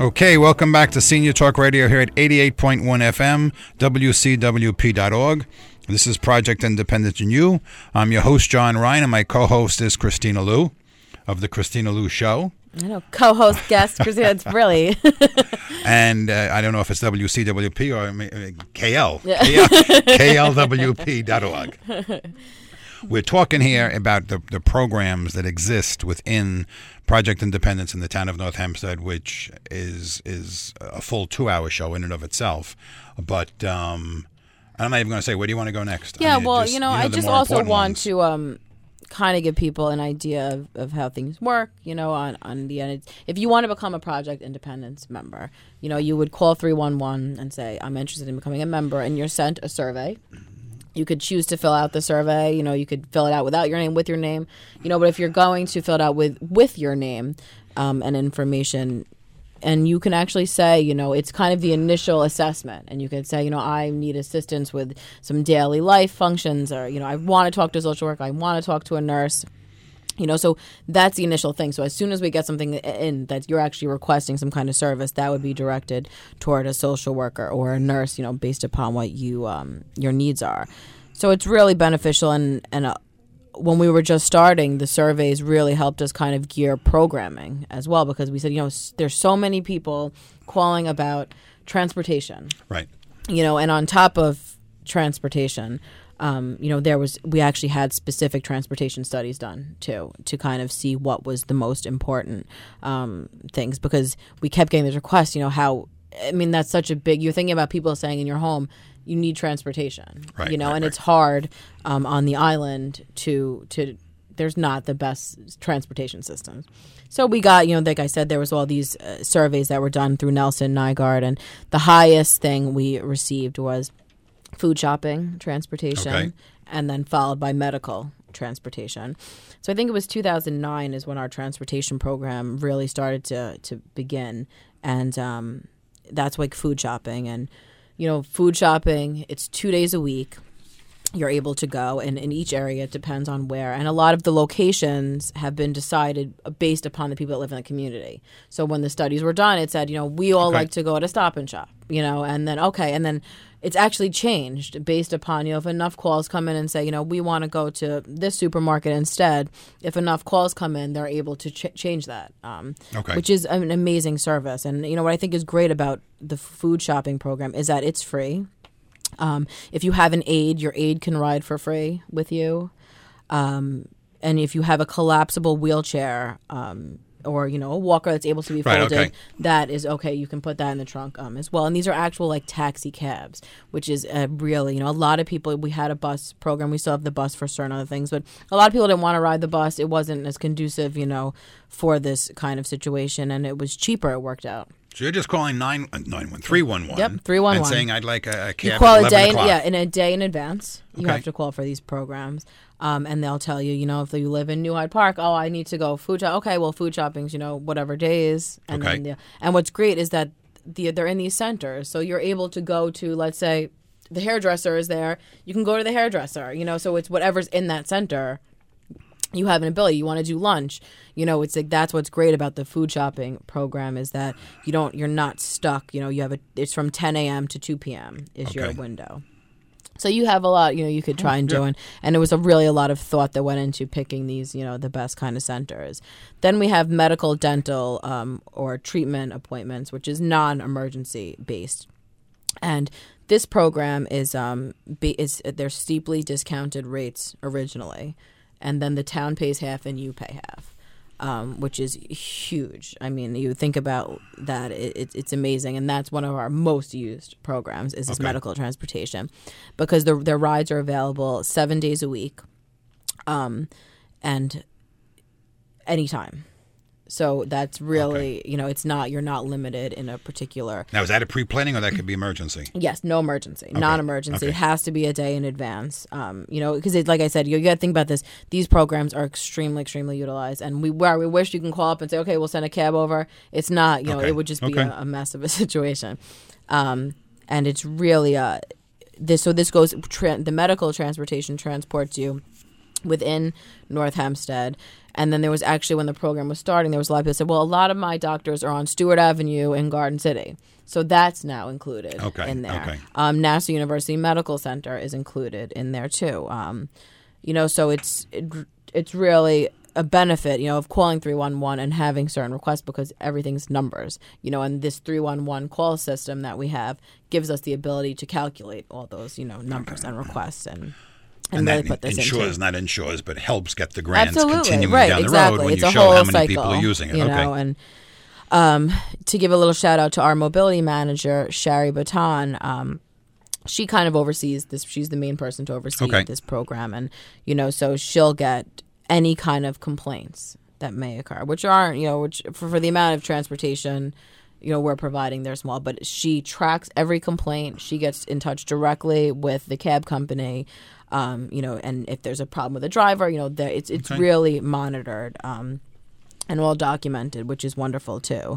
Okay, welcome back to Senior Talk Radio here at 88.1 FM, WCWP.org. This is Project Independence and You. I'm your host, John Ryan, and my co-host is Christina Liu of The Christina Liu Show. I know, co-host, guest, Christina, it's really... And I don't know if it's WCWP or KL, KLWP.org. We're talking here about the programs that exist within Project Independence in the town of North Hempstead, which is a full 2-hour show in and of itself. But I'm not even going to say, where do you want to go next? Yeah, I just also want to kind of give people an idea of how things work, on the end. If you want to become a Project Independence member, you would call 311 and say, I'm interested in becoming a member, and you're sent a survey. You could choose to fill out the survey. You could fill it out without your name, with your name. But if you're going to fill it out with your name and information, and you can actually say, it's kind of the initial assessment. And you could say, I need assistance with some daily life functions, or, I want to talk to a social worker. I want to talk to a nurse. So that's the initial thing. So as soon as we get something in that you're actually requesting some kind of service, that would be directed toward a social worker or a nurse, based upon what your needs are. So it's really beneficial. And when we were just starting, the surveys really helped us kind of gear programming as well, because we said, there's so many people calling about transportation. Right. And on top of transportation, we actually had specific transportation studies done too, to kind of see what was the most important things, because we kept getting these requests, that's such a big, you're thinking about people saying in your home, you need transportation, right, and right. It's hard on the island to there's not the best transportation systems. So we got, like I said, there was all these surveys that were done through Nelson, Nygaard, and the highest thing we received was food shopping transportation, okay, and then followed by medical transportation. So I think it was 2009 is when our transportation program really started to begin, and that's like food shopping. And food shopping, it's 2 days a week. You're able to go, and in each area it depends on where. And a lot of the locations have been decided based upon the people that live in the community. So when the studies were done, it said, we all like to go to Stop and Shop, and then it's actually changed based upon, if enough calls come in and say, we want to go to this supermarket instead. If enough calls come in, they're able to change that, which is an amazing service. And, what I think is great about the food shopping program is that it's free. If you have an aide, your aide can ride for free with you. And if you have a collapsible wheelchair, or, a walker that's able to be folded, okay, that is okay. You can put that in the trunk as well. And these are actual taxi cabs, which is really, a lot of people, we had a bus program. We still have the bus for certain other things, but a lot of people didn't want to ride the bus. It wasn't as conducive, for this kind of situation, and it was cheaper. It worked out. So you're just calling 311. Yep, 311. And saying, I'd like a cab you call at 11 o'clock. in a day in advance. You Okay. have to call for these programs. And they'll tell you, if you live in New Hyde Park, I need to go food shop. Okay, well, food shopping's, whatever days. And okay. Then, and what's great is that they're in these centers. So you're able to go to, let's say, the hairdresser is there. You can go to the hairdresser, so it's whatever's in that center. You have an ability. You want to do lunch. It's that's what's great about the food shopping program is that you're not stuck. It's from 10 a.m. to 2 p.m. is your window. So you have a lot, you could try and do. And there was a lot of thought that went into picking these, the best kind of centers. Then we have medical, dental, or treatment appointments, which is non-emergency based. And this program is they're steeply discounted rates originally. And then the town pays half and you pay half, which is huge. I mean, you think about that, it's amazing. And that's one of our most used programs is this medical transportation, because their rides are available 7 days a week and anytime. So that's really, it's not, you're not limited in a particular. Now, is that a pre-planning or that could be emergency? Yes, no emergency, non-emergency. It has to be a day in advance, because like I said, you got to think about this. These programs are extremely, extremely utilized. And we wish you can call up and say, okay, we'll send a cab over. It's not, it would just be a mess of a situation. And it's really, this goes, the medical transportation transports you within North Hempstead. And then there was actually, when the program was starting, there was a lot of people who said, well, a lot of my doctors are on Stewart Avenue in Garden City. So that's now included in there. Okay. Nassau University Medical Center is included in there too. So it's really a benefit, of calling 311 and having certain requests, because everything's numbers, and this 311 call system that we have gives us the ability to calculate all those, numbers and requests and really that put this not insures, but helps get the grants Absolutely. continuing right, down exactly. the road when it's you a show whole how many cycle, people are using it. And to give a little shout out to our mobility manager, Shari Baton, she kind of oversees this. She's the main person to oversee this program. And, so she'll get any kind of complaints that may occur, which aren't, which for the amount of transportation, we're providing, they're small. But she tracks every complaint. She gets in touch directly with the cab company. And if there's a problem with a driver, it's really monitored and all documented, which is wonderful too.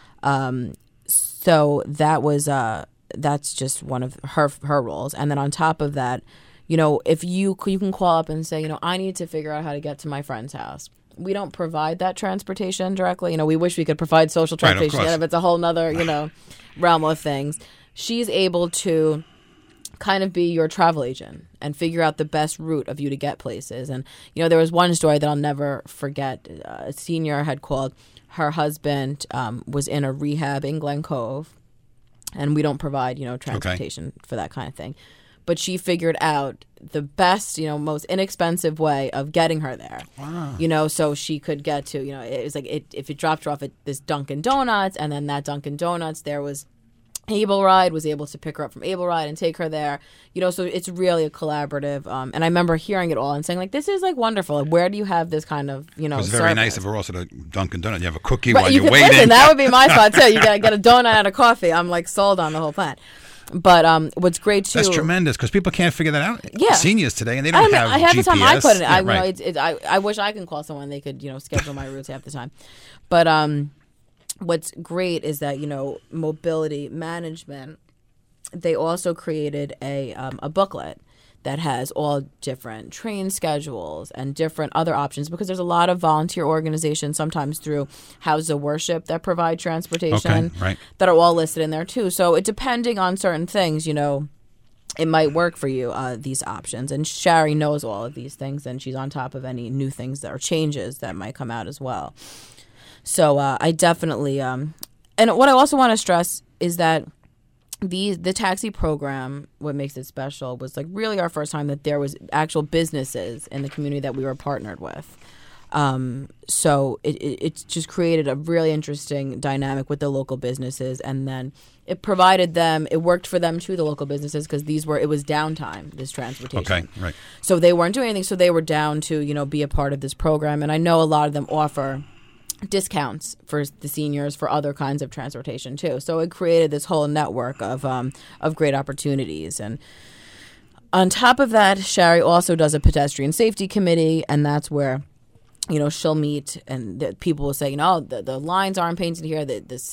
So that was that's just one of her roles. And then on top of that, if you can call up and say, I need to figure out how to get to my friend's house. We don't provide that transportation directly. We wish we could provide social transportation, but it's a whole nother, realm of things. She's able to kind of be your travel agent and figure out the best route of you to get places. And, there was one story that I'll never forget. A senior had called. Her husband was in a rehab in Glen Cove, and we don't provide, transportation for that kind of thing. But she figured out the best, most inexpensive way of getting her there. Wow. So she could get to, it was like if it dropped her off at this Dunkin' Donuts, and then that Dunkin' Donuts, there was Able Ride, was able to pick her up from Able Ride and take her there. So it's really a collaborative. And I remember hearing it all and saying, like, this is, like, wonderful. Where do you have this kind of, It was very service? nice of her also to Dunkin' Donuts. You have a cookie while you're waiting. Listen, that would be my spot, too. You got to get a donut and a coffee. I'm, like, sold on the whole plan. But what's great too. That's tremendous, because people can't figure that out. Yeah, seniors today, and they don't have half GPS. the time I couldn't. Yeah, I wish I can call someone. They could schedule my routes half the time. But what's great is that mobility management. They also created a booklet that has all different train schedules and different other options, because there's a lot of volunteer organizations, sometimes through House of Worship, that provide transportation that are all listed in there too. So depending on certain things, it might work for you, these options. And Shari knows all of these things, and she's on top of any new things that are changes that might come out as well. So I definitely and what I also want to stress is that the taxi program, what makes it special, was like really our first time that there was actual businesses in the community that we were partnered with. So it's just created a really interesting dynamic with the local businesses, and then it worked for them too, the local businesses, because it was downtime, this transportation. Okay, right. So they weren't doing anything, so they were down to be a part of this program, and I know a lot of them offer discounts for the seniors for other kinds of transportation too. So it created this whole network of great opportunities. And on top of that, Shari also does a pedestrian safety committee, and that's where she'll meet, and the people will say, the lines aren't painted here,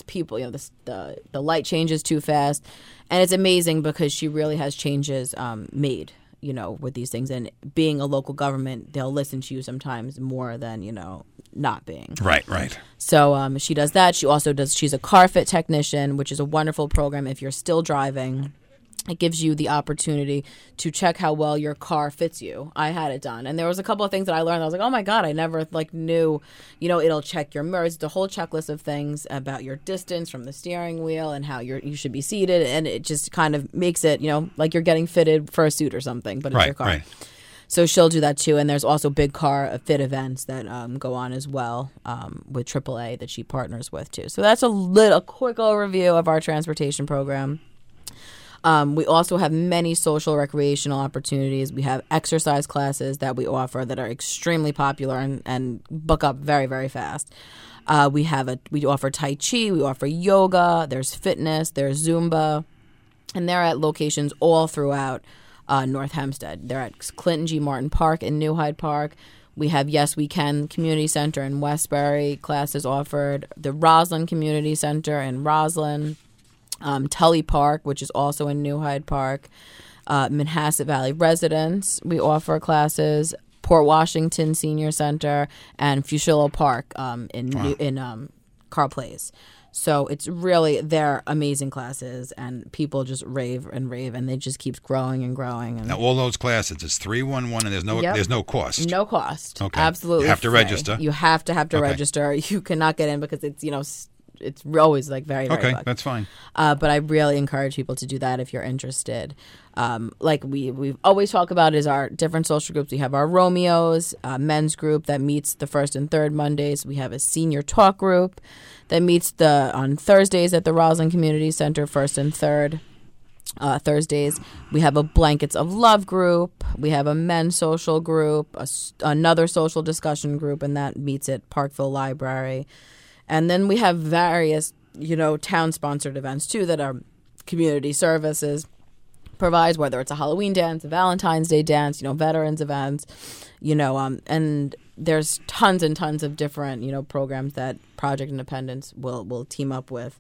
the light changes too fast. And it's amazing because she really has changes made with these things. And being a local government, they'll listen to you sometimes more than not being. Right. So she does that. She also she's a car fit technician, which is a wonderful program if you're still driving. It gives you the opportunity to check how well your car fits you. I had it done. And there was a couple of things that I learned. I was like, oh my God, I never knew, it'll check your mirrors, the whole checklist of things about your distance from the steering wheel and how you should be seated. And it just kind of makes it, like you're getting fitted for a suit or something, but it's your car. Right. So she'll do that too. And there's also big car fit events that go on as well with AAA that she partners with too. So that's a quick overview of our transportation program. We also have many social recreational opportunities. We have exercise classes that we offer that are extremely popular and book up very, very fast. We offer Tai Chi, we offer yoga, there's fitness, there's Zumba, and they're at locations all throughout North Hempstead. They're at Clinton G. Martin Park in New Hyde Park. We have Yes We Can Community Center in Westbury, classes offered. The Roslyn Community Center in Roslyn. Tully Park, which is also in New Hyde Park. Manhasset Valley Residence, we offer classes. Port Washington Senior Center, and Fusillo Park in Carl Place. So it's really, they're amazing classes, and people just rave, and they just keeps growing and growing. And now, all those classes, it's 311, and there's no cost. No cost. Okay. Absolutely. You have to free. register. You have to register. You cannot get in because it's, it's always like very, very okay, booked. That's fine. But I really encourage people to do that if you're interested. Like we've always talked about is our different social groups. We have our Romeos men's group that meets the first and third Mondays. We have a senior talk group that meets on Thursdays at the Roslyn Community Center, first and third Thursdays. We have a Blankets of Love group. We have a men's social group, another social discussion group, and that meets at Parkville Library. And then we have various, town-sponsored events, too, that our community services provides, whether it's a Halloween dance, a Valentine's Day dance, veterans events, and there's tons and tons of different, programs that Project Independence will team up with,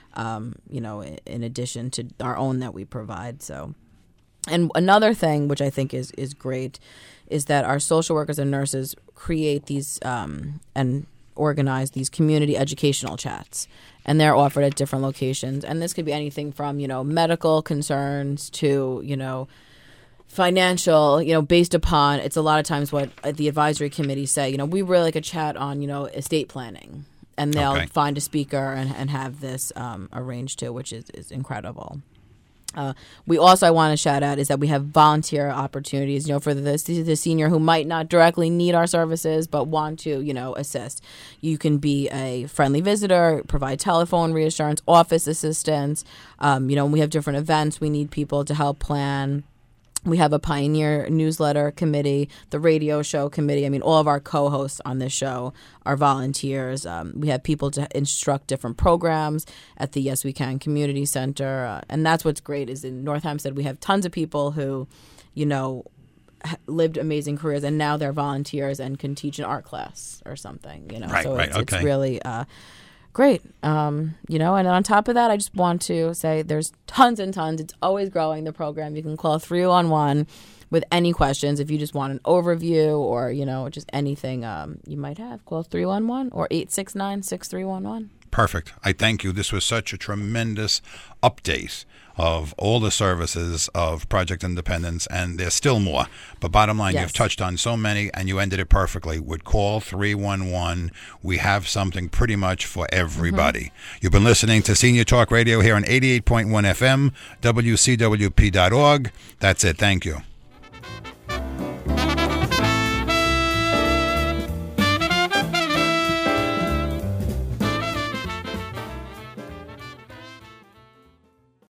in addition to our own that we provide. So, and another thing, which I think is great, is that our social workers and nurses create these and organize these community educational chats, and they're offered at different locations. And this could be anything from, medical concerns to, financial, based upon, it's a lot of times what the advisory committee say, we really like a chat on, estate planning. And they'll find a speaker and have this arranged too, which is incredible. We also, I want to shout out, is that we have volunteer opportunities, for the senior who might not directly need our services but want to, assist. You can be a friendly visitor, provide telephone reassurance, office assistance. We have different events we need people to help plan. We have a Pioneer newsletter committee, the radio show committee. I mean, all of our co-hosts on this show are volunteers. We have people to instruct different programs at the Yes We Can Community Center. And that's what's great is in North Hempstead, we have tons of people who, lived amazing careers, and now they're volunteers and can teach an art class or something, It's really great. And on top of that, I just want to say there's tons and tons. It's always growing, the program. You can call 311 with any questions. If you just want an overview or, just anything you might have, call 311 or 869-6311. Perfect. I thank you. This was such a tremendous update of all the services of Project Independence, and there's still more. But bottom line, You've touched on so many, and you ended it perfectly. With call 311, we have something pretty much for everybody. Mm-hmm. You've been listening to Senior Talk Radio here on 88.1 FM, WCWP.org. That's it. Thank you.